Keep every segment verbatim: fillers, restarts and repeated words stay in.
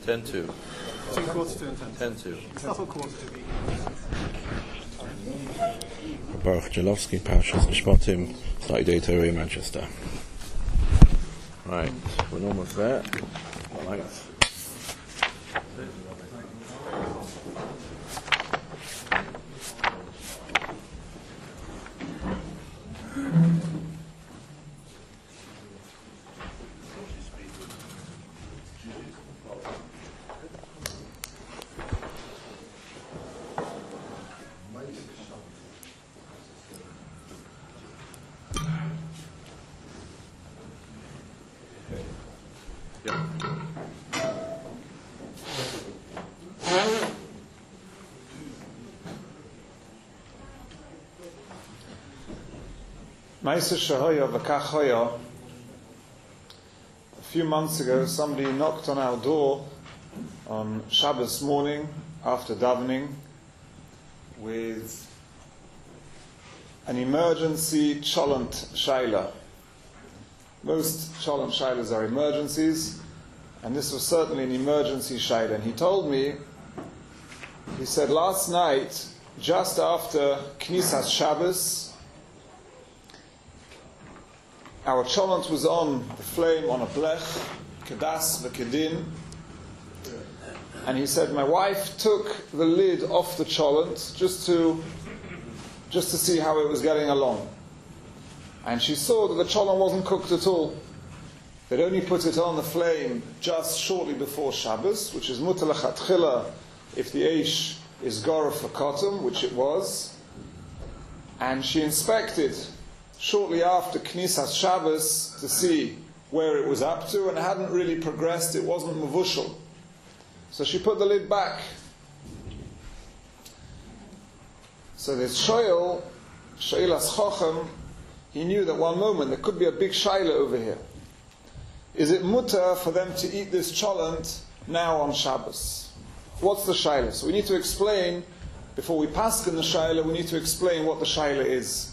ten two. Two quarters to and ten. ten two. It's not a quarter to. Baruch Jalowski, Parshas Mishpatim, Saturday Torah, Manchester. Right, we're almost there. Right. Ma'aser Shehoya V'kach Hoya. A few months ago, somebody knocked on our door on Shabbos morning after davening with an emergency cholent shaila. Most cholent shailas are emergencies, and this was certainly an emergency shaila. And he told me, he said, last night, just after Knisas Shabbos, our cholent was on the flame on a blech, kedas v'kedin, and he said my wife took the lid off the cholent just to just to see how it was getting along, and she saw that the cholent wasn't cooked at all. They'd only put it on the flame just shortly before Shabbos, which is mutar lechatchila if the eish is gorah for kotum, which it was, and she inspected shortly after Knisas Shabbos to see where it was up to, and it hadn't really progressed, it wasn't mavushal. So she put the lid back. So this shoyel, shoyelas chochem, he knew that one moment there could be a big shaila over here. Is it mutar for them to eat this cholent now on Shabbos? What's the shaila? So we need to explain, before we paskin the shaila, we need to explain what the shaila is.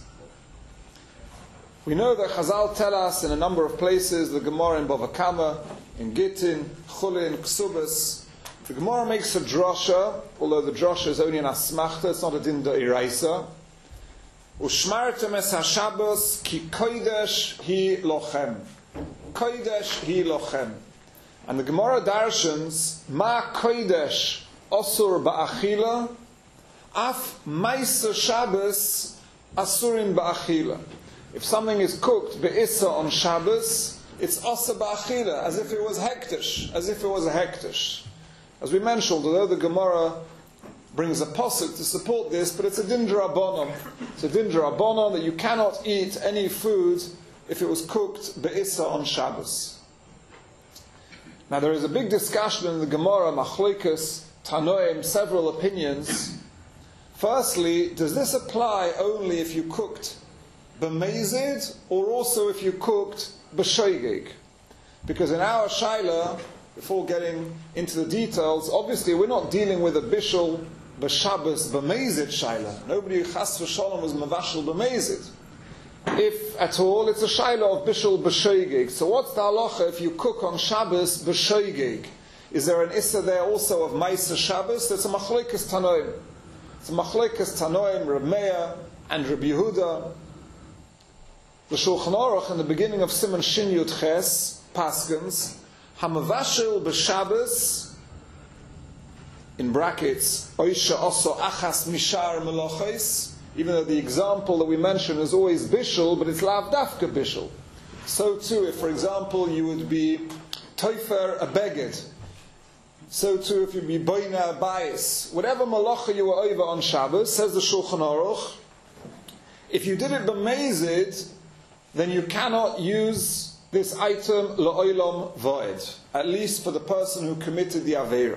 We know that Chazal tell us in a number of places, the Gemara in Bava Kama, in Gittin, Chulin, Ksubas. The Gemara makes a drasha, although the drasha is only an asmachta, it's not a din da'iraisa. Ushmartem es ha-Shabbos ki kodesh hi lochem. Kodesh hi lochem. And the Gemara darshans, ma kodesh osur ba'achila, af maisa Shabbos asurim ba'achila. If something is cooked be'issa on Shabbos, it's asa ba'achila, as if it was hektish, as if it was a hektish. As we mentioned, although the Gemara brings a posuk to support this, but it's a din d'Rabbanan. It's a din d'Rabbanan that you cannot eat any food if it was cooked be'issa on Shabbos. Now there is a big discussion in the Gemara, machlokas, tanoim, several opinions. Firstly, does this apply only if you cooked b'mezid, or also if you cooked b'shoigig? Because in our shaila, before getting into the details, obviously we're not dealing with a bishul b'shabbos b'mezid shaila. Nobody chas v'shalom was mavashal b'mezid. If at all, it's a shaila of bishul b'shoigig. So what's the halacha if you cook on Shabbos b'shoigig? Is there an issa there also of ma'aser Shabbos? That's a machlokas tanoim. It's a machlokas tanoim, Reb Meir and Reb Yehuda. The Shulchan Aruch in the beginning of Siman Shin Yud Ches paskins hamavashil b'Shabbos, in brackets oisha oso achas mishar melochos. Even though the example that we mention is always bishul, but it's lav dafka bishul. So too, if for example you would be toifer a beged, so too if you be boina bayis, whatever malacha you were over on Shabbos, says the Shulchan Aruch, if you did it b'mezid, then you cannot use this item la'olam voed, at least for the person who committed the aveira.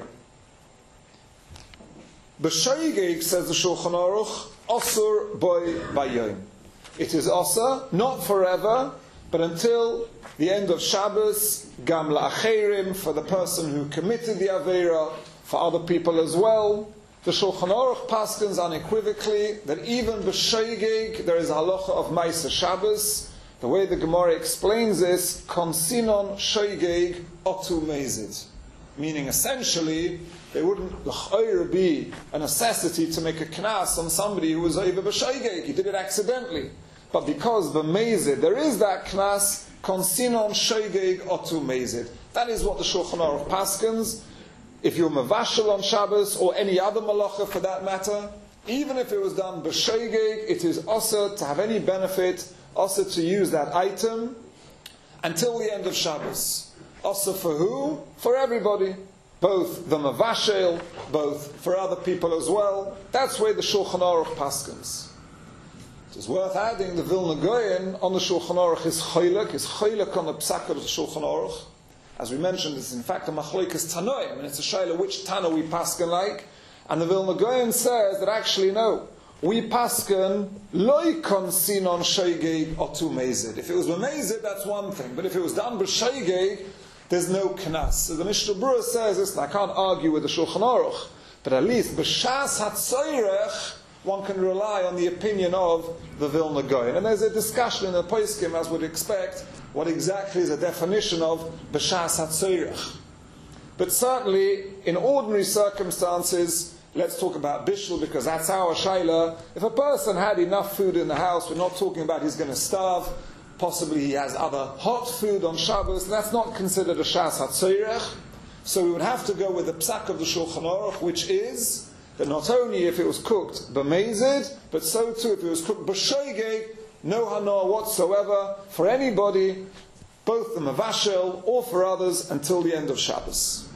B'shoigig, says the Shulchan Aruch, osur boy bayom. It is osur, not forever, but until the end of Shabbos, gam la'acherim, for the person who committed the aveira, for other people as well. The Shulchan Aruch paskins unequivocally that even b'shoigig there is a halacha of ma'aser Shabbos. The way the Gemara explains this, konsinon shoigeg otu mezid. Meaning, essentially, there wouldn't l'chayr be a necessity to make a knas on somebody who was over b'shaygeg. He did it accidentally. But because the mezid, there is that knas, konsinon shaygeg otu mezid. That is what the Shulchan Aruch paskins. If you're mavashel on Shabbos, or any other malacha for that matter, even if it was done b'shaygeg, it is also to have any benefit, also to use that item until the end of Shabbos. Also for who? For everybody. Both the mavashel, both for other people as well. That's where the Shulchan Aruch paskins. It is worth adding the Vilna Gaon on the Shulchan Aruch is choylek, is choylek on the psak of the Shulchan Aruch. As we mentioned, it's in fact a machloikas tanoim, and it's a shayla which tana we paskin like. And the Vilna Gaon says that actually no, we paskin loy konsinon shaygeg otu mezid. If it was b'mezid, that's one thing, but if it was done b'shaygeg, there's no knas. So the Mishnah Berurah says this, and I can't argue with the Shulchan Aruch, but at least b'shas hatzoyrech, one can rely on the opinion of the Vilna Gaon. And there's a discussion in the Poskim, as would expect, what exactly is the definition of b'shas hatzoyrech. But certainly, in ordinary circumstances, let's talk about bishul, because that's our shayla. If a person had enough food in the house, we're not talking about he's going to starve, possibly he has other hot food on Shabbos, that's not considered a shas hatzoyrech. So we would have to go with the psak of the Shulchan Aruch, which is that not only if it was cooked b'mezid, but so too if it was cooked b'shoygeg, no hana whatsoever for anybody, both the mavashel or for others, until the end of Shabbos.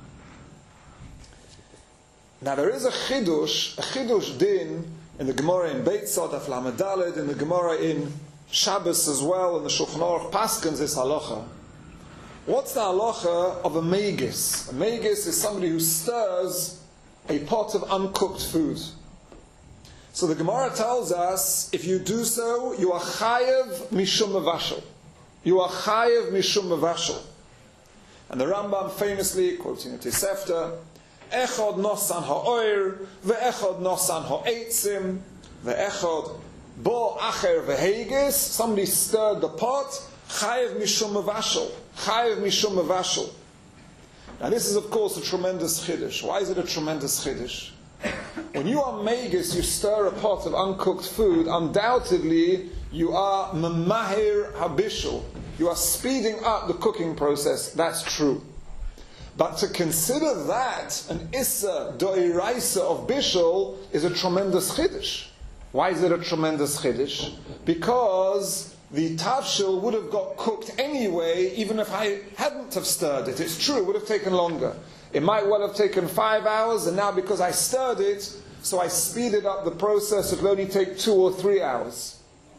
Now there is a chidush, a chidush din in the Gemara in Beit Sod Daf Lamed Daled, in the Gemara in Shabbos as well, in the Shulchan Aruch paskins this halacha. What's the halacha of a megis? A megis is somebody who stirs a pot of uncooked food. So the Gemara tells us, if you do so, you are chayev mishum mavashel. You are chayev mishum mavashel. And the Rambam famously, quoting a Tosefta, echod nosan ha'oir, ve'echod nosan ha'eitzim, ve'echod bo acher ve'hegis, somebody stirred the pot, chayev mishum mavashel. Chayev mishum mavashel. Now this is of course a tremendous chiddush. Why is it a tremendous chiddush? When you are megis, you stir a pot of uncooked food, undoubtedly you are memahir habishul. You are speeding up the cooking process, that's true. But to consider that an issa do'iraisa of bishul is a tremendous chiddush. Why is it a tremendous chiddush? Because the tavshil would have got cooked anyway, even if I hadn't have stirred it. It's true, it would have taken longer. It might well have taken five hours, and now because I stirred it, so I speeded up the process, it will only take two or three hours.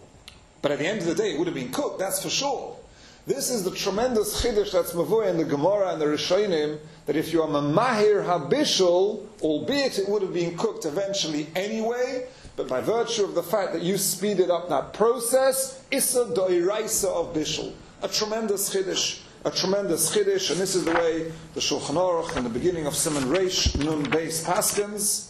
But at the end of the day, it would have been cooked, that's for sure. This is the tremendous chiddush that's mavuah in the Gemara and the Rishonim, that if you are mamahir habishul, albeit it would have been cooked eventually anyway, but by virtue of the fact that you speeded up that process, issa do'iraisa of bishul. A tremendous chiddush. A tremendous chiddush, and this is the way the Shulchan Aruch in the beginning of Siman Reish Nun Beis paskins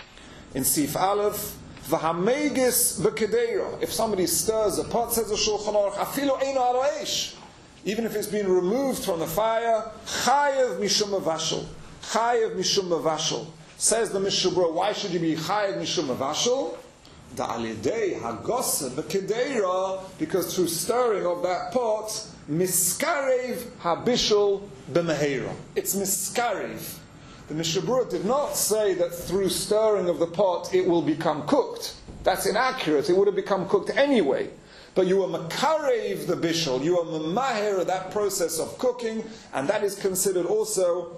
in Sif Aleph, v'hamegis v'kedeira. If somebody stirs a pot, says the Shulchan Aruch, afilu eino alo eish, even if it's been removed from the fire, chayev mishum mavashel. Chayev mishum mavashel. Says the Mishnah Berurah, why should you be chayev mishum mavashel? Da alidei hagosa v'kedeira, because through stirring of that pot, miskarev habishul b'mehera. It's miskarev. The Mishnah Berurah did not say that through stirring of the pot it will become cooked. That's inaccurate. It would have become cooked anyway. But you are makarev the bishul. You are memaher that process of cooking, and that is considered also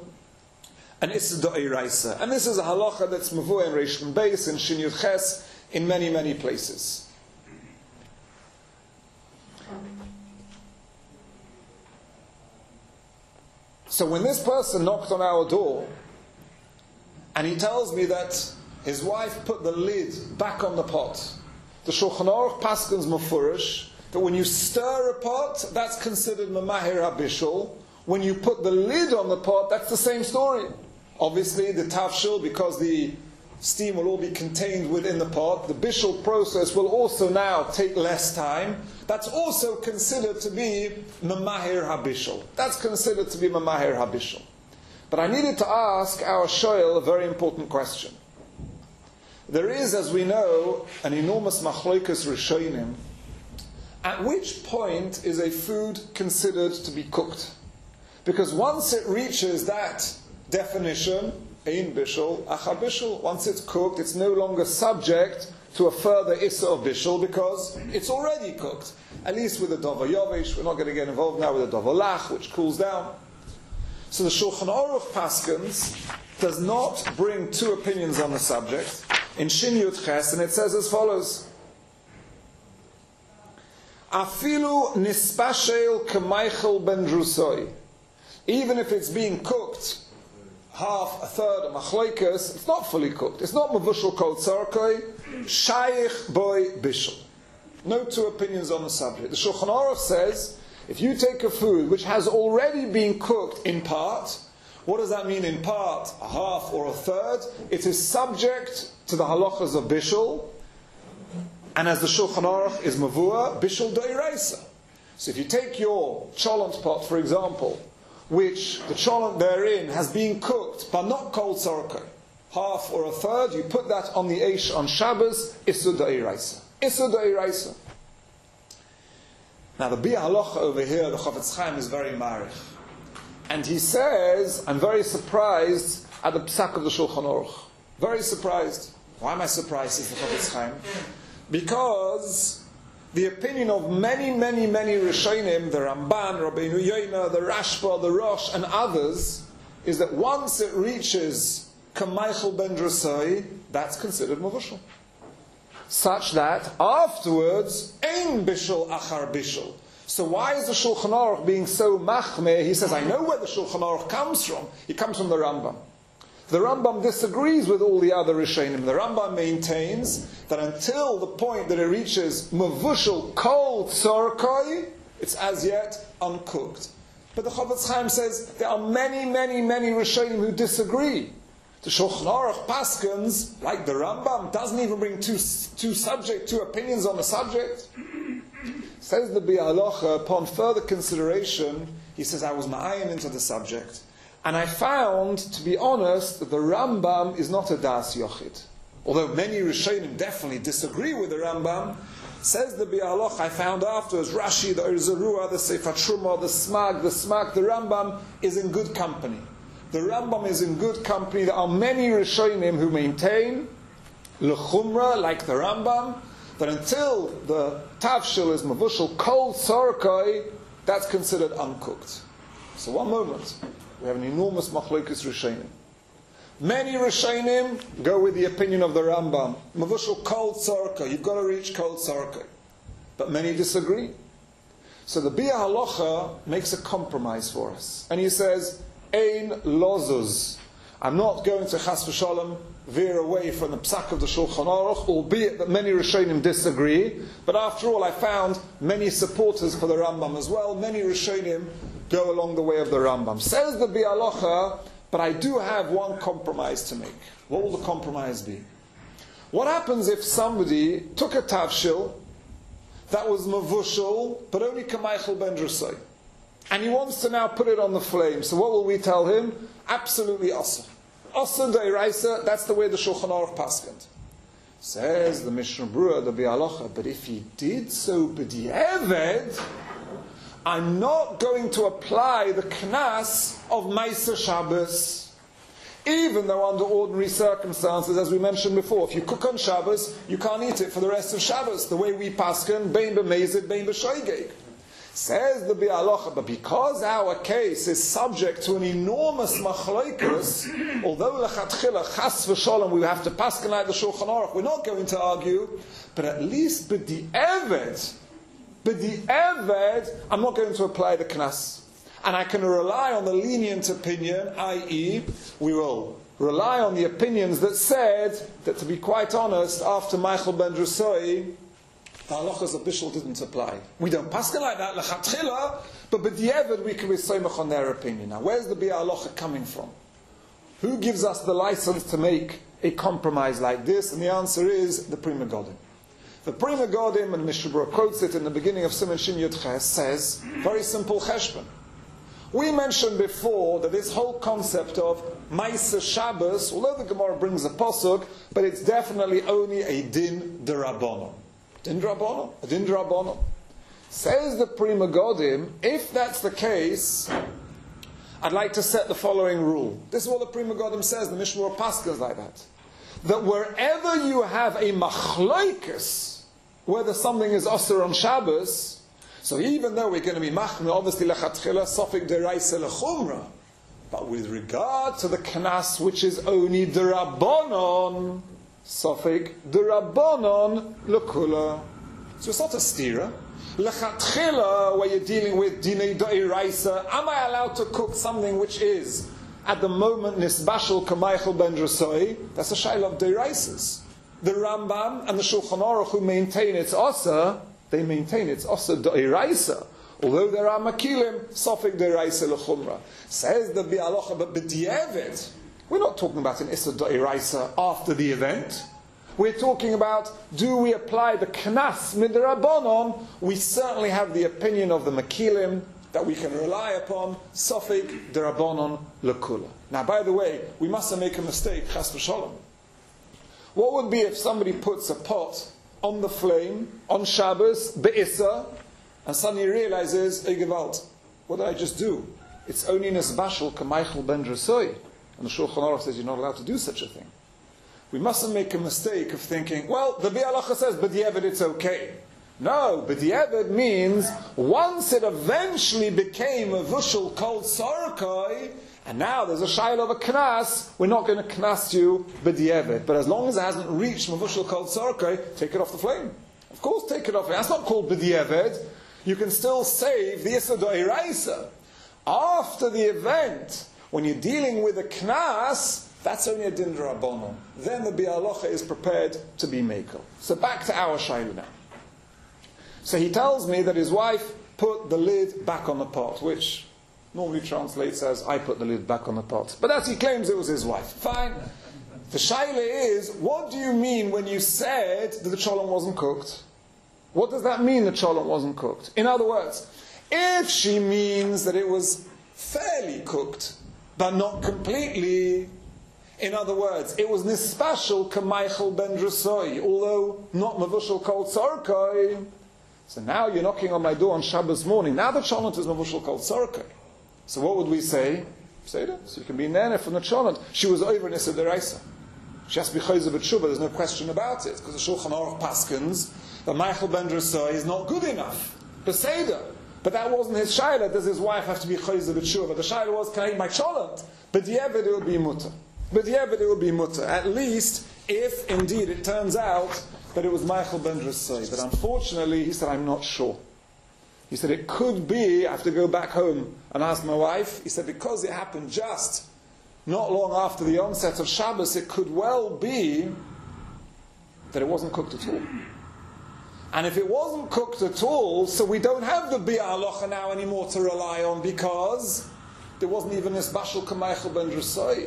an issa do'iraisa. And this is a halacha that's mavuah in Reish Nun Beis, in Shin Yud Ches, in many, many places. So when this person knocked on our door, and he tells me that his wife put the lid back on the pot, the Shulchan Aruch paskins mafurish that when you stir a pot, that's considered mamahir habishul. When you put the lid on the pot, that's the same story. Obviously, the tavshil, because the steam will all be contained within the pot, the bishul process will also now take less time. That's also considered to be mamahir habishul. That's considered to be mamahir habishul. But I needed to ask our shoyl a very important question. There is, as we know, an enormous machlokas rishonim. At which point is a food considered to be cooked? Because once it reaches that definition, ein bishul, acha bishul, once it's cooked, it's no longer subject to a further issa of bishul because it's already cooked. At least with the dover yovish, we're not going to get involved now with the dover lach, which cools down. So the Shulchan Aruch Paskins does not bring two opinions on the subject. In Shin Yud Ches, and it says as follows: Afilu nispashel k'maichel ben drusoi. Even if it's being cooked, half, a third, a machloikas, it's not fully cooked. It's not mavushal kol tzarkoi, shayich boy bishul. No two opinions on the subject. The Shulchan Aruch says, if you take a food which has already been cooked in part, what does that mean in part? A half or a third? It is subject to the halachas of bishul, and as the Shulchan Aruch is mavua, bishul doiraisa. So if you take your cholent pot, for example, which the cholent therein has been cooked, but not kol tzarkoi, half or a third, you put that on the eish on Shabbos, isur doiraisa. Isur doiraisa. Now the Biur Halacha over here, the Chofetz Chaim is very marich. And he says, I'm very surprised at the psak of the Shulchan Aruch. Very surprised. Why am I surprised, says the Chofetz Chaim? Because the opinion of many, many, many Rishonim, the Ramban, Rabbeinu Yoina, the Rashba, the Rosh, and others, is that once it reaches Kamaichel ben Drusai, that's considered Mavushal. Such that afterwards, Ein Bishul Achar Bishul. So why is the Shulchan Aruch being so machmeh? He says, I know where the Shulchan Aruch comes from. He comes from the Rambam. The Rambam disagrees with all the other Rishonim. The Rambam maintains that until the point that it reaches Mavushal Kol Tzorkoi, it's as yet uncooked. But the Chofetz Chaim says there are many, many, many Rishonim who disagree. The Shulchan Aruch Paskins, like the Rambam, doesn't even bring two, two subject, two opinions on the subject. Says the Biur Halacha, upon further consideration, he says, I was ma'ayin into the subject, and I found, to be honest, that the Rambam is not a das yochid. Although many Rishonim definitely disagree with the Rambam, says the Biur Halacha, I found afterwards, Rashi, the Or Zarua, the Sefer Truma, the Smag, the Smag, the Rambam is in good company. The Rambam is in good company. There are many Rishonim who maintain, l'chumra, like the Rambam, that until the tavshil is mavushal kol tzarkoi, that's considered uncooked. So one moment, we have an enormous machlokas Rishonim. Many Rishonim go with the opinion of the Rambam, mavushal kol tzarkoi, you've got to reach kol tzarkoi. But many disagree. So the Biur Halacha makes a compromise for us. And he says, Ein lozuz. I'm not going to chas v'shalom veer away from the psak of the Shulchan Aruch, albeit that many Rishonim disagree. But after all, I found many supporters for the Rambam as well. Many Rishonim go along the way of the Rambam. Says the Biur Halacha, but I do have one compromise to make. What will the compromise be? What happens if somebody took a tavshil that was mavushal, but only kamaychel ben drusai, and he wants to now put it on the flame? So what will we tell him? Absolutely asa. Asa deiraisa, that's the way the Shulchan Aruch paskent. Says the Mishnah Berurah, the Biur Halacha, but if he did so b'di'eved, I'm not going to apply the knas of Meiser Shabbos. Even though under ordinary circumstances, as we mentioned before, if you cook on Shabbos, you can't eat it for the rest of Shabbos. The way we pasken, bein b'mezid, bein b'shoigeg. Says the Biur Halacha, but because our case is subject to an enormous machloikus, although lechatchila chas v'sholem we have to pasken like the Shulchan Aruch, we're not going to argue, but at least b'di'eved, b'di'eved, I'm not going to apply the knas. And I can rely on the lenient opinion, that is, we will rely on the opinions that said that, to be quite honest, after Michael ben Drusai, the halachas of Bishul didn't apply. We don't pasken like that, lechatchila, but b'di'eved we can be soymach on their opinion. Now, where's the Biur Halacha coming from? Who gives us the license to make a compromise like this? And the answer is the Pri Megadim. The Pri Megadim, and Mishnah Berurah quotes it in the beginning of Siman Shin Yud Ches, says, very simple cheshbon. We mentioned before that this whole concept of Maisa Shabbos, although the Gemara brings a posuk, but it's definitely only a din derabanan. Din derabanan? A din derabanan. Says the Pri Megadim, if that's the case, I'd like to set the following rule. This is what the Pri Megadim says, the Mishmur Paschal is like that. That wherever you have a machlokes, whether something is osir on Shabbos, so even though we're going to be machmir, obviously lechatchila, sofik deraisa lechumra, but with regard to the knas, which is only derabanan, sofik derabanan lekula. So it's not a stira. Lechatchila, where you're dealing with dinei deraisa, am I allowed to cook something which is at the moment nisbashel kamaychel ben drasoi? That's a shaila of deraisas. The Rambam and the Shulchan Aruch, who maintain it's osa, they maintain it's osa deraisa. Although there are makilim, sofik deraisa lechumra. Says the bi'alocha, but b'di'evet, we're not talking about an issa deraisa after the event. We're talking about, do we apply the knas midrabanon? We certainly have the opinion of the makilim that we can rely upon, sofik derabanon lekula. Now, by the way, we mustn't make a mistake, chas v'sholom. What would be if somebody puts a pot on the flame, on Shabbos, be'issa, and suddenly realizes, hey, Gewalt, what did I just do? It's only nisbashel kamaychel ben drasoi. And the Shulchan Aruch says you're not allowed to do such a thing. We mustn't make a mistake of thinking, well, the Bi'alacha says, b'di'evet it's okay. No, b'di'evet means once it eventually became a vushel called sarkai, and now there's a shayla of a knas, we're not going to knas you b'di'evet. But as long as it hasn't reached mavushel called sarkai, take it off the flame. Of course, take it off. That's not called b'di'evet. You can still save the issa do'iraisa. After the event, when you're dealing with a knas, that's only a din d'rabbanan. Then the bi'alocha is prepared to be mekel. So back to our shayla now. So he tells me that his wife put the lid back on the pot, which normally translates as, I put the lid back on the pot. But as he claims it was his wife. Fine. The shayla is, what do you mean when you said that the cholent wasn't cooked? What does that mean the cholent wasn't cooked? In other words, if she means that it was fairly cooked, but not completely, in other words, it was nispashel kamaychel ben drasoi, although not mavushel kol tzarkai. So now you're knocking on my door on Shabbos morning. Now the cholent is mavushel kol tzarkai. So what would we say? Say that. So you can be nana from the cholent. She was over in Issa Deraisa. She has to be chayzer b'tshuva. There's no question about it, because the Shulchan Aruch paskins that Michael ben drasoi is not good enough. Beseder. But that wasn't his shayla. Does his wife have to be chayzer b'tshuva? But the shayla was, can I eat my cholent? But the it would be mutter. But yeah, but it would be mutter. At least if indeed it turns out that it was Michael ben drasoi. But unfortunately, he said, I'm not sure. He said, it could be, I have to go back home and ask my wife. He said, because it happened just not long after the onset of Shabbos, it could well be that it wasn't cooked at all. And if it wasn't cooked at all, so we don't have the bi'alocha now anymore to rely on, because there wasn't even this bashal kamaychel ben drasoi.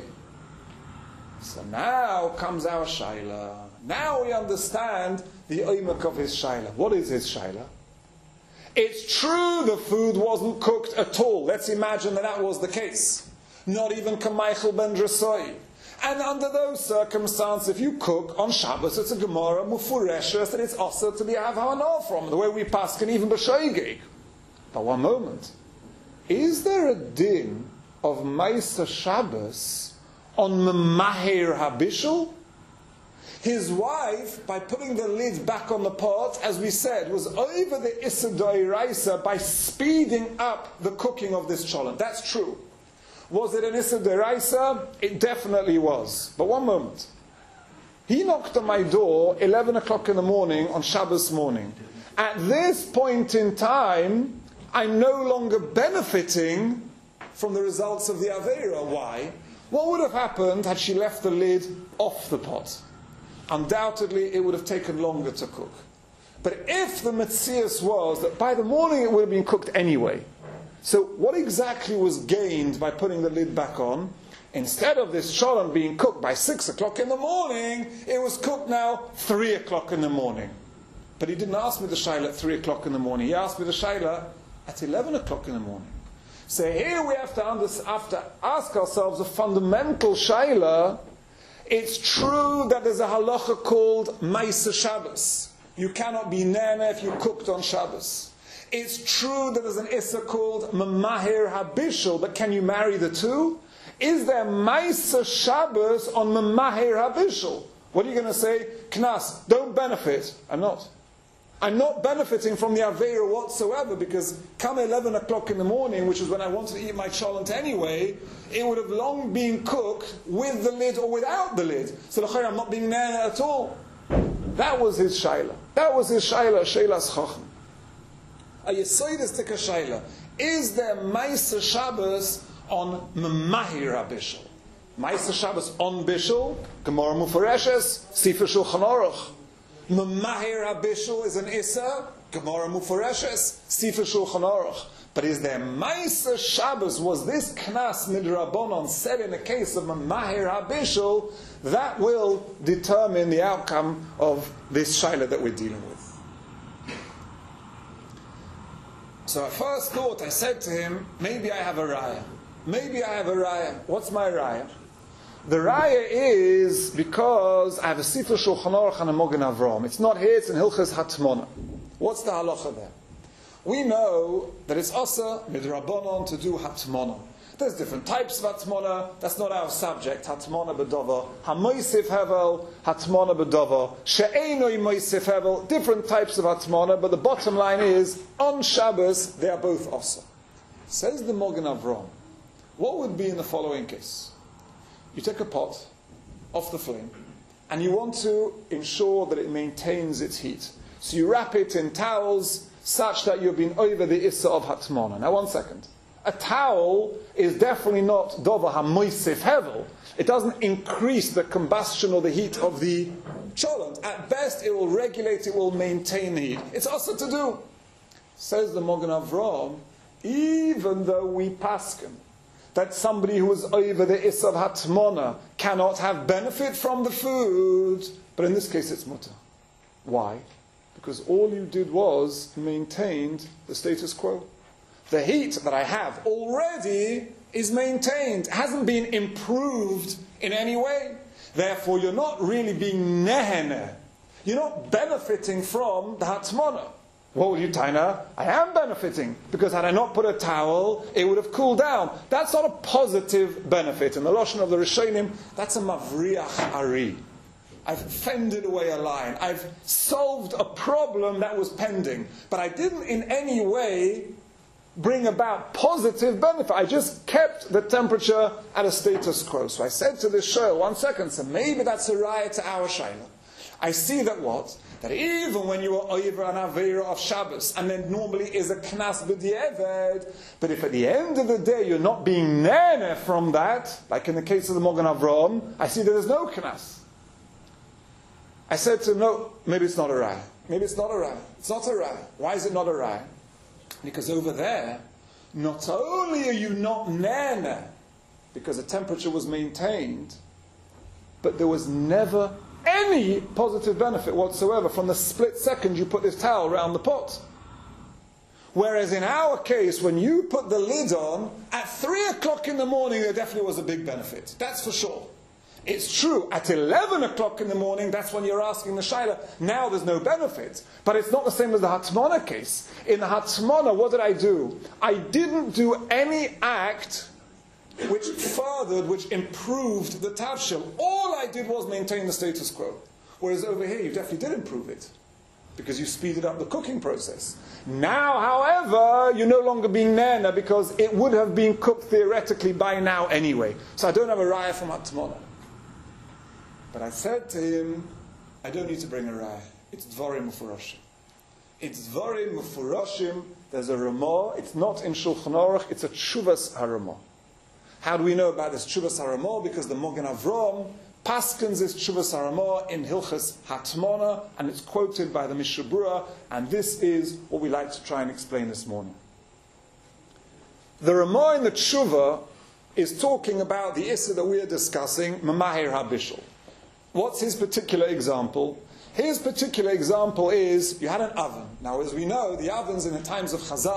So now comes our shayla. Now we understand the oimek of his shayla. What is his shayla? It's true the food wasn't cooked at all. Let's imagine that that was the case. Not even kamaychel ben drasoi. And under those circumstances, if you cook on Shabbos, it's a Gemara mufureshes that it's also to be have hana from, the way we pass can even b'shoigeg. But one moment. Is there a din of Maisa Shabbos on Memahir Habishul? His wife, by putting the lid back on the pot, as we said, was over the Issa Doiraisa by speeding up the cooking of this cholent. That's true. Was it an Issa Doiraisa? It definitely was. But one moment. He knocked on my door eleven o'clock in the morning on Shabbos morning. At this point in time, I'm no longer benefiting from the results of the Aveira. Why? What would have happened had she left the lid off the pot? Undoubtedly, it would have taken longer to cook. But if the metzias was that by the morning it would have been cooked anyway, so what exactly was gained by putting the lid back on? Instead of this cholent being cooked by six o'clock in the morning, it was cooked now three o'clock in the morning. But he didn't ask me the shayla at three o'clock in the morning. He asked me the shayla at eleven o'clock in the morning. So here we have to, under, have to ask ourselves a fundamental shaila. It's true that there's a halacha called Maisa Shabbos. You cannot be nana if you cooked on Shabbos. It's true that there's an issa called Mamahir Habishul, but can you marry the two? Is there Maisa Shabbos on Mamahir Habishul? What are you going to say? Knas, don't benefit. I'm not. I'm not benefiting from the Aveira whatsoever, because come eleven o'clock in the morning, which is when I wanted to eat my cholent anyway, it would have long been cooked with the lid or without the lid. So I'm not being nana at all. That was his shaila. That was his shaila, sheilas chacham. A yesoides tika shaila. Is there Maisa Shabbos on Mamahir HaBishul? Maisa Shabbos on Bishul, Gemara Mufareshes, Sefer Shulchan Aruch. Mamahir HaBishul is an Issa, Gemara Mufareshes, Sefer Shulchan Aruch. But is there Maisa Shabbos? Was this Knas Midrabanon said in the case of Mamahir HaBishul? That will determine the outcome of this shaila that we're dealing with. So I first thought, I said to him, maybe I have a raya. Maybe I have a raya. What's my raya? The raya is because I have a Sifra Shulchan Aruch and a Mogen Avram. It's not here, it's in Hilchas Hatmona. What's the halacha there? We know that it's also midrabanon to do Hatmona. There's different types of Hatmona. That's not our subject. Hatmona b'dova. Ha-moisif hevel, Hatmona b'dova. She'enoi moisif hevel. Different types of Hatmona, but the bottom line is, on Shabbos, they are both also. Says the Mogen Avram, what would be in the following case? You take a pot off the flame, and you want to ensure that it maintains its heat. So you wrap it in towels, such that you've been over the Issa of Hatmona. Now one second. A towel is definitely not Dova HaMoisif Hevel. It doesn't increase the combustion or the heat of the cholent. At best, it will regulate, it will maintain the heat. It's also to do. Says the Mogen Avram, even though we paskin that somebody who is over the Issa of Hatmona cannot have benefit from the food, but in this case it's mutter. Why? Because all you did was maintained the status quo. The heat that I have already is maintained, hasn't been improved in any way. Therefore, you're not really being nehene. You're not benefiting from the Hatmona. What will you, Taina? I am benefiting, because had I not put a towel, it would have cooled down. That's not a positive benefit. In the Lashon of the Rishonim, that's a mavriach ari. I've fended away a line. I've solved a problem that was pending. But I didn't in any way bring about positive benefit. I just kept the temperature at a status quo. So I said to this show, one second, so maybe that's a raya to our shaila. I see that what? That even when you are over an Aveira of Shabbos, and then normally is a Knas b'di'eved, but if at the end of the day you're not being nene from that, like in the case of the Mogen Avram, I see that there's no Knas. I said to him, no, maybe it's not a raya. Maybe it's not a raya. It's not a raya. Why is it not a raya? Because over there, not only are you not nene, because the temperature was maintained, but there was never any positive benefit whatsoever from the split second you put this towel around the pot. Whereas in our case, when you put the lid on, at three o'clock in the morning, there definitely was a big benefit. That's for sure. It's true, at eleven o'clock in the morning, that's when you're asking the shaila. Now there's no benefit. But it's not the same as the Hatmona case. In the Hatmona, what did I do? I didn't do any act which furthered, which improved the tavshil. All I did was maintain the status quo. Whereas over here, you definitely did improve it, because you speeded up the cooking process. Now, however, you're no longer being nana, because it would have been cooked theoretically by now anyway. So I don't have a raya from Hatmona. But I said to him, I don't need to bring a raya. It's Dvarim Mufurashim. It's Dvarim Mufurashim. There's a Ramah. It's not in Shulchan Aruch. It's a Tshuvas HaRamah. How do we know about this Tshuvas HaRamah? Because the Mogen Avram paskins is Tshuvas HaRamah in Hilchas Hatmona, and it's quoted by the Mishnah Berurah, and this is what we like to try and explain this morning. The Ramah in the Tshuva is talking about the Issa that we are discussing, Mamahir HaBishul. What's his particular example? His particular example is, you had an oven. Now, as we know, the ovens in the times of Chazal,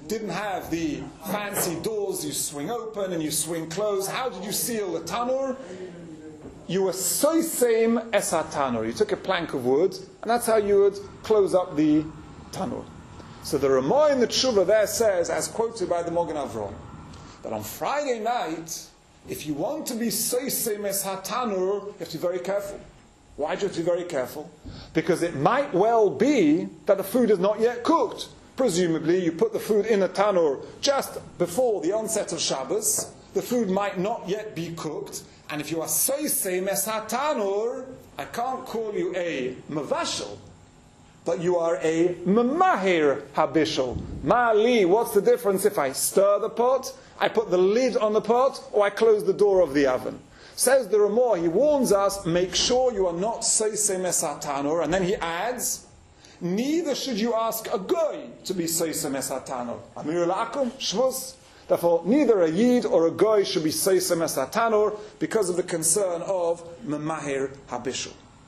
didn't have the fancy doors you swing open and you swing close. How did you seal the tanur? You were so same as a tanur. You took a plank of wood, and that's how you would close up the tanur. So the Ramah in the Tshuva there says, as quoted by the Mogen Avraham, that on Friday night, if you want to be so same as a tanur, you have to be very careful. Why do you have to be very careful? Because it might well be that the food is not yet cooked. Presumably, you put the food in a tanur just before the onset of Shabbos. The food might not yet be cooked. And if you are so same as a tanur, I can't call you a mavashel, but you are a memahir habishel. Ma'ali, what's the difference if I stir the pot, I put the lid on the pot, or I close the door of the oven? Says the Ramah, he warns us, make sure you are not seisei mesatanur, and then he adds, neither should you ask a goy to be seisei mesatanur. Amir la'akum, shvus. Therefore, neither a yid or a goy should be seisei mesatanur because of the concern of memahir habishul.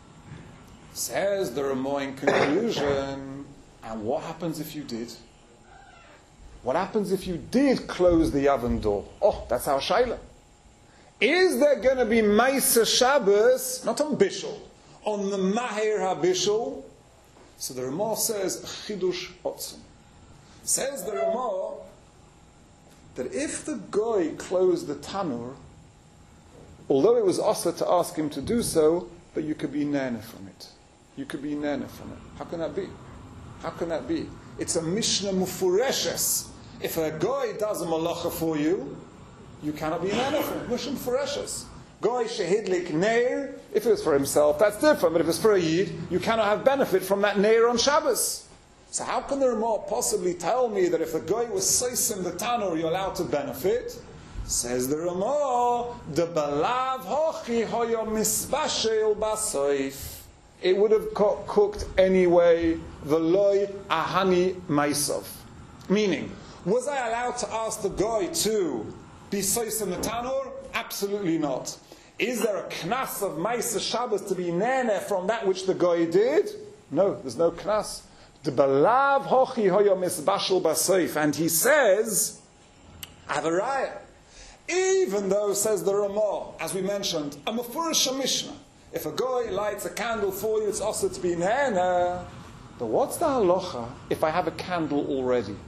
Says the Ramah in conclusion, and what happens if you did? What happens if you did close the oven door? Oh, that's our shaila. Is there going to be Maisa Shabbos, not on Bishul, on the Mahir HaBishul? So the Ramah says, Chidush Otzum. Says the Ramah that if the Goy closed the Tanur, although it was also to ask him to do so, but you could be nana from it. You could be nana from it. How can that be? How can that be? It's a Mishnah Mufureshes. If a Goy does a malacha for you, you cannot be nana from it. Mishnah Mufureshes. Goy shehidlik neir, if it was for himself, that's different. But if it's for a yid, you cannot have benefit from that neir on Shabbos. So how can the Ramah possibly tell me that if a Goy was seisim the tanur, you're allowed to benefit? Says the Ramah, the balav hochi hoyo misbashel basoif. It would have co- cooked anyway, veloy ahani maisov. Meaning, was I allowed to ask the Goy to be seisim the tanur? Absolutely not. Is there a knas of Maisa Shabbos to be nene from that which the Goy did? No, there's no knas. The balav hochi hoyo misbashel basoif. And he says, I have a raya. Even though, says the Ramah, as we mentioned, a mefurish Mishnah, if a Goy lights a candle for you, it's also to be nene. But what's the halacha if I have a candle already?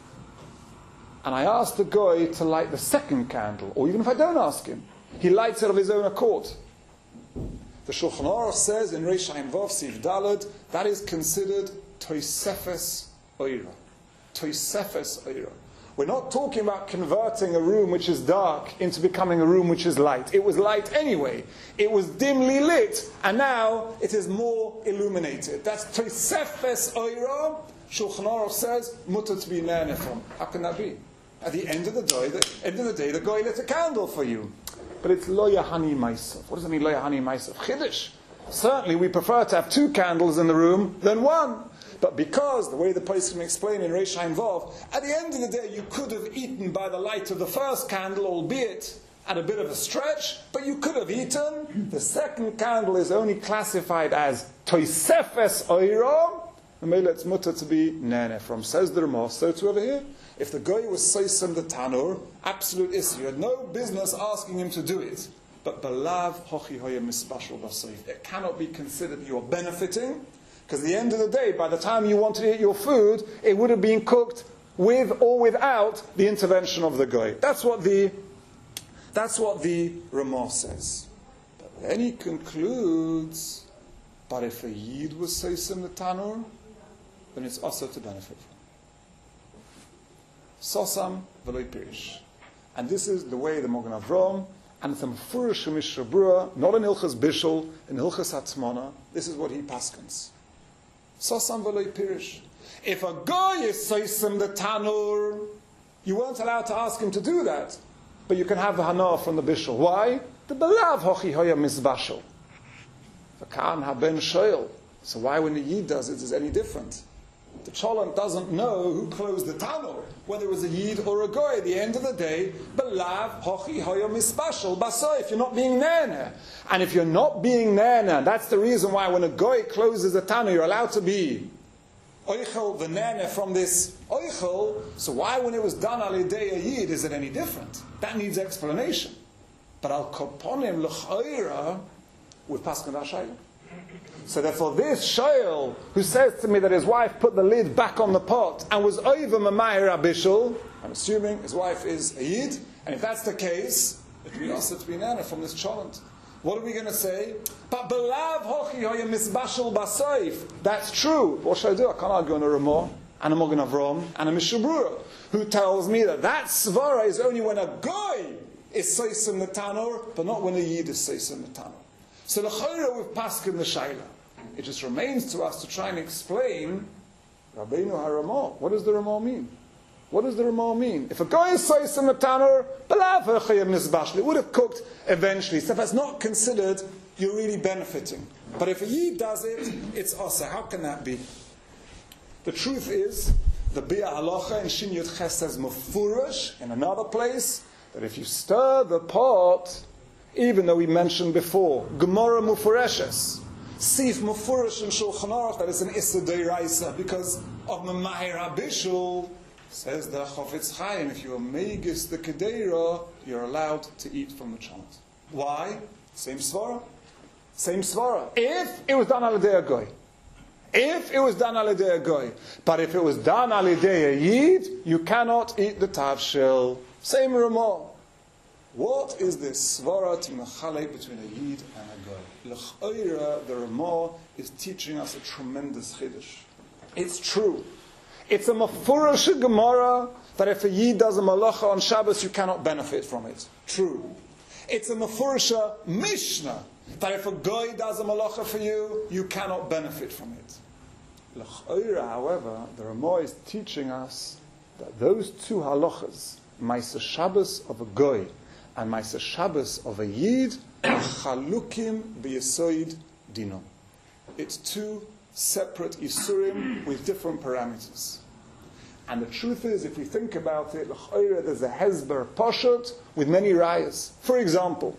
And I ask the Goy to light the second candle, or even if I don't ask him, he lights it of his own accord. The Shulchan Aruch says in Reish Ayin Vav Siv Daled, that is considered Toisefes Oira. Toisefes Oira. We're not talking about converting a room which is dark into becoming a room which is light. It was light anyway. It was dimly lit, and now it is more illuminated. That's Toisefes Oira. Shulchan Aruch says, mutter to be nernefon. How can that be? At the end of the day, the end of the day, the Goy lit a candle for you. But it's lo yahani ma'asav. What does it mean, lo yahani ma'asav? Chiddush. Certainly, we prefer to have two candles in the room than one. But because, the way the place can explain in Reish Ayin Vav, at the end of the day, you could have eaten by the light of the first candle, albeit at a bit of a stretch, but you could have eaten. The second candle is only classified as toisefes oira, and maybe it's mutter to be nene from. Says the Ramah, so to over here. If the Goy was seisem the tanur, absolute issue. You had no business asking him to do it. But balav hochi hoya misbashal basif. It cannot be considered that you are benefiting, because at the end of the day, by the time you wanted to eat your food, it would have been cooked with or without the intervention of the Goy. That's what the that's what the Ramah says. But then he concludes, but if a yid was seisem the tanur, then it's also to benefit from. Sosam v'loy pirish. And this is the way the Mogen Avraham, and it's a mefurish Mishnah Berurah, not in Hilchas Bishul, in Hilchas Hatzmona. This is what he paskins. Sosam v'loy pirish. If a Goy is seisem the tanur, you weren't allowed to ask him to do that, but you can have the hana from the Bishul. Why? The belav hochi hoya misbashel. V'kan haben shoyel. So why when the Yid does it is any different? The Cholent doesn't know who closed the tanur, whether it was a Yid or a Goy. At the end of the day, belav hochi hoya misbashel basoif. You're not being nana. And if you're not being nana, that's the reason why when a Goy closes the tanur, you're allowed to be oichel v'nene from this oichel, so why when it was done al yedei a yid is it any different? That needs explanation. But al koponim l'chayra with paskan ha'shayla. So therefore this shayl who says to me that his wife put the lid back on the pot and was over mamayir abishul, I'm assuming his wife is a yid, and if that's the case, it will be also to be nana from this cholent. What are we going to say? But belav hochi hoya misbashel basoif. That's true. What should I do? I can't argue on a Ramah and a Mogen Avram and a Mishabrura who tells me that that svara is only when a goy is seisem netanor, but not when a yid is seisem netanor. So the chayra with paskin the shayla. It just remains to us to try and explain Rabbeinu HaRamah. What does the Ramah mean? What does the Ramah mean? If a guy is seisem netanor, belav hochi misbashel, it would have cooked eventually. So if that's not considered, you're really benefiting. But if a yid does it, it's asa. How can that be? The truth is, the Bi'a Halacha in Shin Yud Ches says mufurash in another place that if you stir the pot, even though we mentioned before, Gemara mufureshes, Sif mufurash in Shulchan Aruch that is an Issa Deiraisa because of Mamahir Abishul. Says the Chofetz Chaim, if you are Megis the Kedeira, you're allowed to eat from the cholent. Why? Same svara. Same svara. If it was done al yedei a goy. If it was done al yedei a goy. But if it was done al yedei a yid, you cannot eat the tavshil. Same Ramah. What is this svara to mechalek between a yid and a goy? L'ch'oira, the Ramah is teaching us a tremendous chiddush. It's true. It's a mafurash Gemara that if a yid does a malacha on Shabbos, you cannot benefit from it. True. It's a mafurash Mishnah that if a guy does a malacha for you, you cannot benefit from it. L'ch'oira, however, the Ramah is teaching us that those two halachas, Ma'aser Shabbos of a guy and Ma'aser Shabbos of a yid, are chalukim b'yesoid dinon. It's two separate isurim with different parameters. And the truth is, if we think about it, l'ch'oira, there's a hezber pashut with many rayas. For example,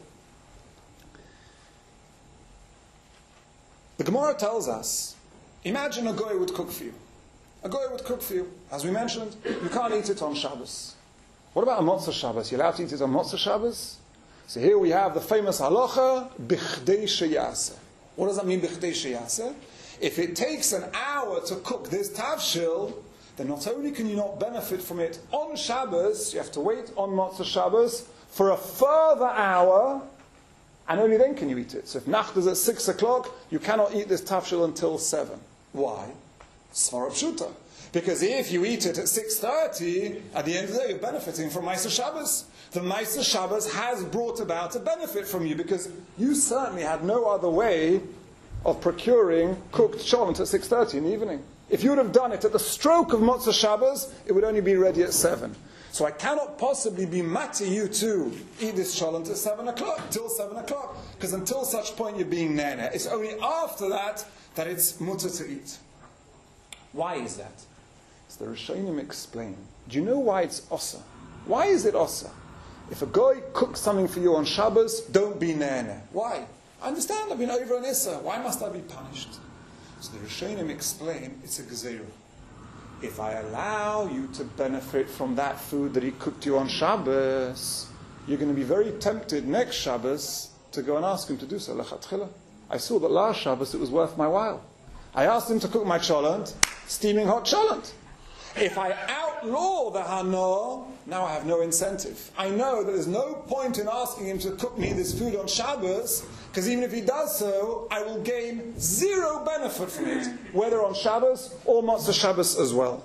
the Gemara tells us, imagine a goy would cook for you. A goy would cook for you. As we mentioned, you can't eat it on Shabbos. What about a Motzah Shabbos? You're allowed to eat it on Motzah Shabbos? So here we have the famous halacha, bichdei sheyaseh. What does that mean, bichdei sheyaseh? If it takes an hour to cook this tavshil, then not only can you not benefit from it on Shabbos, you have to wait on Motzah Shabbos for a further hour, and only then can you eat it. So if Nacht is at six o'clock, you cannot eat this tavshil until seven. Why? Svara pshuta. Because if you eat it at six thirty, at the end of the day, you're benefiting from Ma'aser Shabbos. The Ma'aser Shabbos has brought about a benefit from you, because you certainly had no other way of procuring cooked cholent at six thirty in the evening. If you would have done it at the stroke of Motzah Shabbos, it would only be ready at seven. So I cannot possibly be mati you to eat this cholent at seven o'clock, till seven o'clock, because until such point you're being nana. It's only after that that it's mutter to eat. Why is that? So the Rishonim explain. Do you know why it's osa? Why is it osa? If a guy cooks something for you on Shabbos, don't be nana. Why? I understand, I've been over an Issa. Why must I be punished? So the Rishonim explain, it's a gezerah. If I allow you to benefit from that food that he cooked you on Shabbos, you're going to be very tempted next Shabbos to go and ask him to do so. Lechatchila. I saw that last Shabbos it was worth my while. I asked him to cook my cholent, steaming hot cholent. If I outlaw the hana, now I have no incentive. I know that there's no point in asking him to cook me this food on Shabbos, because even if he does so, I will gain zero benefit from it, whether on Shabbos or Motzah Shabbos as well.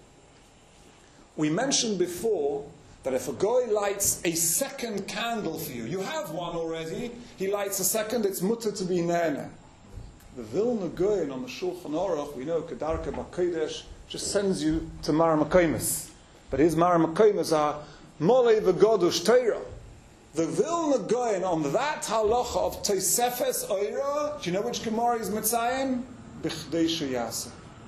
We mentioned before that if a guy lights a second candle for you, you have one already, he lights a second, it's mutter to be nana. The Vilna Gaon on the Shulchan Aruch, we know Kedarka B'Kodesh, just sends you to Mar Makoimus. But his Mar Makoimus are Molei v'Godush Teira. The Vilna Gaon on that halacha of Tosefes Oira, do you know which Gemara is Mitzayim? Bichdei Sheyaseh.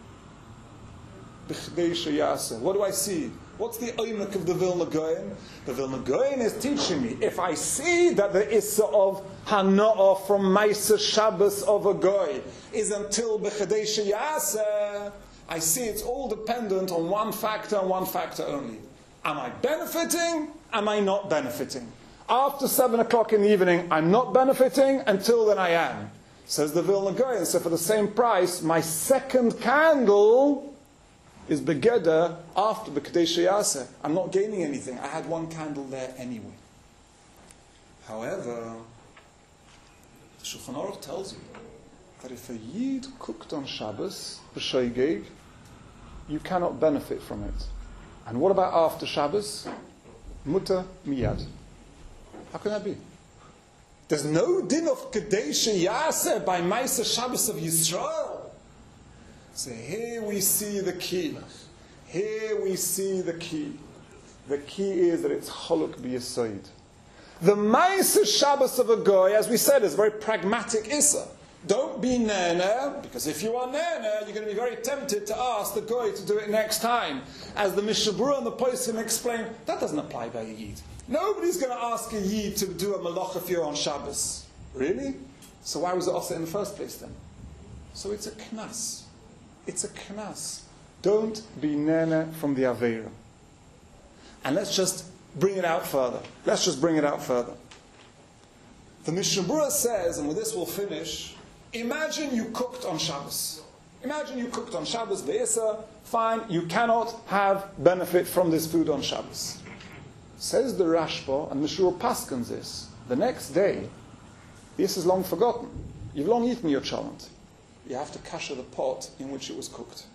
Bichdei Sheyaseh. What do I see? What's the oimek of the Vilna Gaon? The Vilna Gaon is teaching me, if I see that the Issa of Hana'ah from Ma'aser Shabbos of a Goy is until B'chadei Sheyaseh, I see it's all dependent on one factor and one factor only. Am I benefiting? Am I not benefiting? After seven o'clock in the evening, I'm not benefiting. Until then, I am. Says the Vilna Gaon. So for the same price, my second candle is begeder after the Kadesh Yaseh. I'm not gaining anything. I had one candle there anyway. However, the Shulchan Aruch tells you that if a Yid cooked on Shabbos, b'shoigeg, you cannot benefit from it. And what about after Shabbos? Mutter miyad. How can that be? There's no din of Kadesh Yaseh by Ma'aser Shabbos of Yisrael. So here we see the key. Here we see the key. The key is that it's choluk b'yesod. The Ma'aser Shabbos of a goy, as we said, is a very pragmatic issa. Don't be nana, because if you are nana, you're going to be very tempted to ask the goy to do it next time. As the Mishnah Berurah and the Poskim explain, that doesn't apply by a yid. Nobody's going to ask a yid to do a malach if you're on Shabbos. Really? So why was it also in the first place then? So it's a knas. It's a knas. Don't be nana from the Aveira. And let's just bring it out further. Let's just bring it out further. The Mishnah Berurah says, and with this we'll finish, imagine you cooked on Shabbos. Imagine you cooked on Shabbos, be'isa, fine, you cannot have benefit from this food on Shabbos. Says the Rashba, and Mishnah Berurah paskens this, the next day, this is long forgotten. You've long eaten your cholent. You have to kasher the pot in which it was cooked.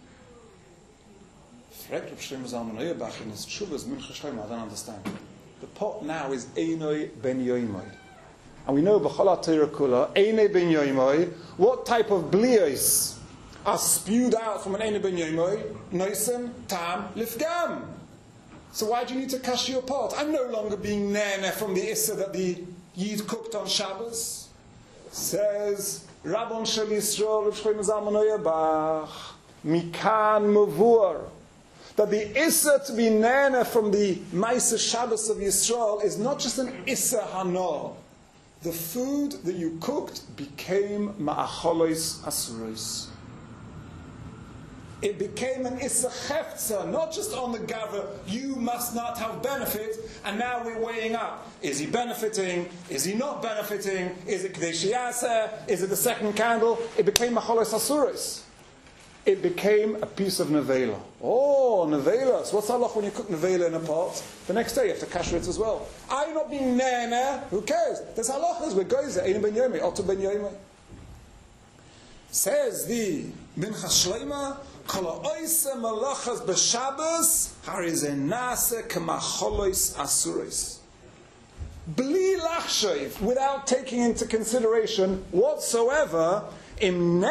I don't understand. The pot now is Einoi ben Yoimoy. And we know B'chol HaTorah Kula, Einoi ben Yoimoy, what type of blios are spewed out from an Einoi ben Yoimoy? Noisen, Tam, Lifgam. So why do you need to kasher your pot? I'm no longer being nene from the Issa that the Yid cooked on Shabbos. Says Rabbon Shel Yisrael, Reb Shlomo Zalman Auerbach, Mikan Mavur, that the Issa to be nana from the Ma'aser Shabbos of Yisrael is not just an Issa Hana. The food that you cooked became Ma'acholos Asuros. It became an Issa Cheftza, not just on the gather, you must not have benefit, and now we're weighing up. Is he benefiting? Is he not benefiting? Is it Kadesh Yaseh? Is it the second candle? It became Ma'acholos Asuros. It became a piece of nevela. Oh, nevela. So what's halach when you cook nevela in a pot? The next day you have to kasher it as well. Are you not being nana? Who cares? There's halachas. We're goyzer. Ein ben yomi. Oto ben yomi. Says the Minchas Shleima, Kol ha'oise malachas b'Shabbos harize nase k'macholois asuros. Bli lachshav, without taking into consideration whatsoever. So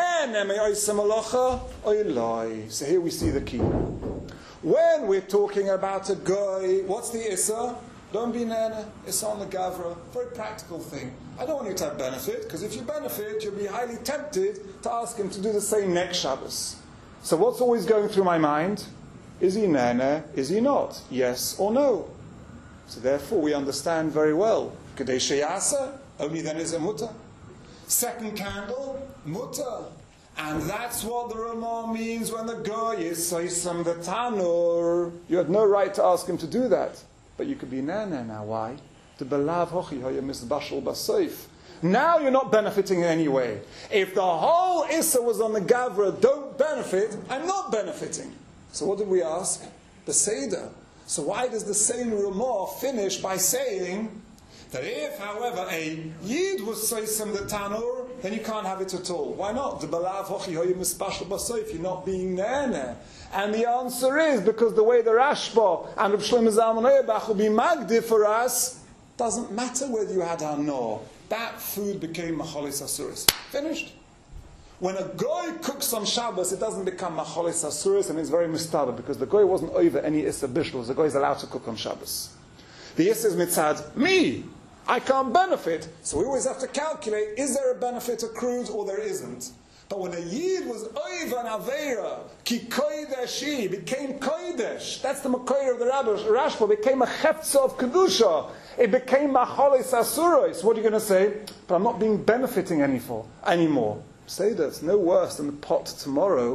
here we see the key. When we're talking about a guy, what's the Issa? Don't be nana, Issa on the Gavra. Very practical thing. I don't want you to have benefit, because if you benefit, you'll be highly tempted to ask him to do the same next Shabbos. So what's always going through my mind? Is he nana? Is he not? Yes or no? So therefore we understand very well. Kadesh Yaseh, only then is a mutter. Second candle, mutter. And that's what the Ramah means when the goy is soisam the tanur. You had no right to ask him to do that. But you could be nana now. Why? To belav hochi hoya misbashal basoif. Now you're not benefiting in any way. If the whole Issa was on the Gavra, don't benefit, I'm not benefiting. So what did we ask? The Seder. So why does the same Ramah finish by saying that if, however, a Yid was soisam the tanur, then you can't have it at all. Why not? The balav hochi hoya mispashal basoif. You're not being nana. And the answer is because the way the Rashba and Reb Shlomo Zalman Auerbach will be magdir for us, doesn't matter whether you had hanor. That food became macholis asuris. Finished. When a goy cooks on Shabbos, it doesn't become macholis asuris, and it's very mistabah because the goy wasn't over any issa bishlos. The goy is allowed to cook on Shabbos. The issa is mitzad me. I can't benefit. So we always have to calculate, is there a benefit accrued or there isn't? But when a Yid was over an Aveira, ki kodeshi, became kodesh, that's the Makoyer of the Rashba, became a Cheftza of Kedusha, it became Macholis Asuros. What are you going to say? But I'm not being benefiting any for, anymore. Say that, it's no worse than the pot tomorrow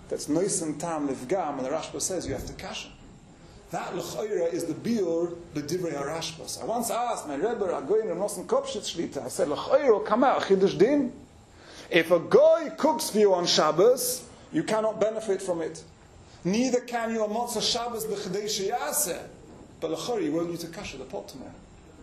that's noisen tam lifgam, and the Rashba says you have to kasha. That l'chayra is the biur b'divrei harashbas. I once asked my Rebbe, Agoyin Rav Nosson Kopshitz Shlita, I said, l'chayra come out chidush din. If a guy cooks for you on Shabbos, you cannot benefit from it. Neither can you on Motzah Shabbos b'chadei sheyaseh. But l'chayra, you won't need to kasha the pot tomorrow.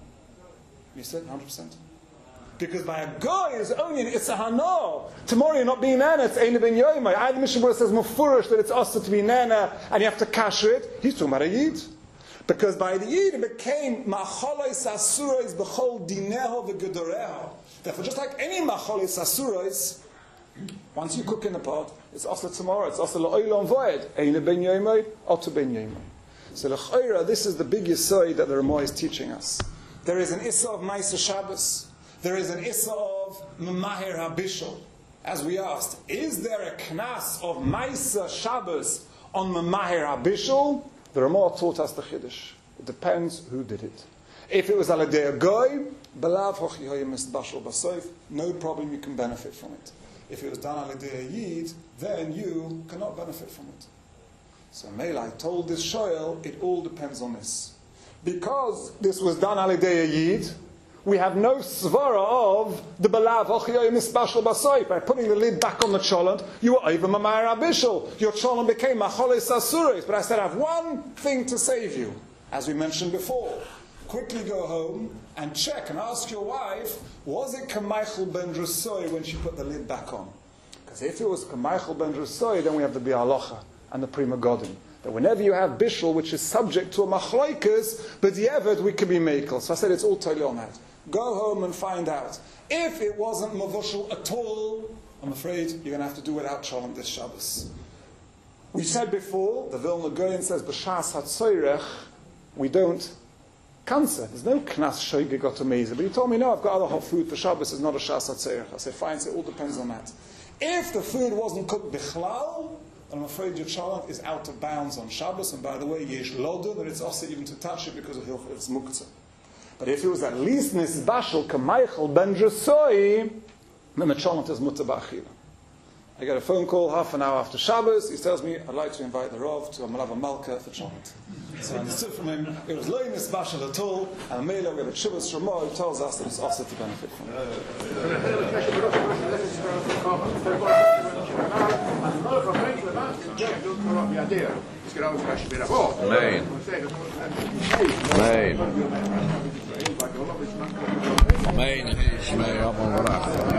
You said one hundred percent. Because by a guy is only it's a hana. Tomorrow you're not being nana, it's Eina ben Yoimai. Either Mishnah says mufurish that it's also to be nana and you have to kasher it. He's talking about a yid. Because by the yid it became macholos asuros b'chol dineho v'gedoreho. Therefore, just like any macholos asuros, once you cook in the pot, it's also tomorrow, it's also la'olam void. Eina ben Yoimai, otu ben Yoimai. So l'chayra, this is the big yesod that the Ramah is teaching us. There is an issa of Ma'aser Shabbos. There is an issa of Memaher HaBishul. As we asked, is there a knas of Ma'aser Shabbos on Memaher HaBishul? The Ramah taught us the Chiddush. It depends who did it. If it was Aladei a goy, belav hochi hoyim misbashal basoif, no problem, you can benefit from it. If it was done Aladei a yid, then you cannot benefit from it. So Melai told this shoyel, it all depends on this. Because this was done Aladei a yid, we have no svara of the belav hochiyah misbashal basoy. By putting the lid back on the cholent, you were over Mamayer Abishal. Your cholent became macholes asuros. But I said, I have one thing to save you. As we mentioned before, quickly go home and check and ask your wife, was it Kameichel ben Drusoy when she put the lid back on? Because if it was Kameichel ben Drusoy, then we have the Bi'alocha and the Prima Godin. That whenever you have bishul, which is subject to a machloikas, but the eved we can be makel. So I said it's all totally on that. Go home and find out. If it wasn't mavushal at all, I'm afraid you're going to have to do without cholent this Shabbos. We said before, the Vilna Gaon says, b'shas hatzoyrech, we don't cancer. There's no knas shoyge got amazing. But he told me, no, I've got other hot food for Shabbos, it's not a shas hatzoyrech. I said, fine, so it all depends on that. If the food wasn't cooked bichlal, I'm afraid your cholent is out of bounds on Shabbos, and by the way, yesh lodu, that it's also even to touch it because of hilchos muktzah. But if it was at least nisbashal kamaychel ben Drusoy, then the cholent is mutzah ba'achila. I get a phone call half an hour after Shabbos. He tells me, I'd like to invite the Rav to a Malava Malka for cholent. So I understood from him, it was low nisbashal at all, and Mela, we have a Chivas Shemah who tells us that it's also to benefit from it. Amen. Amen. Amen.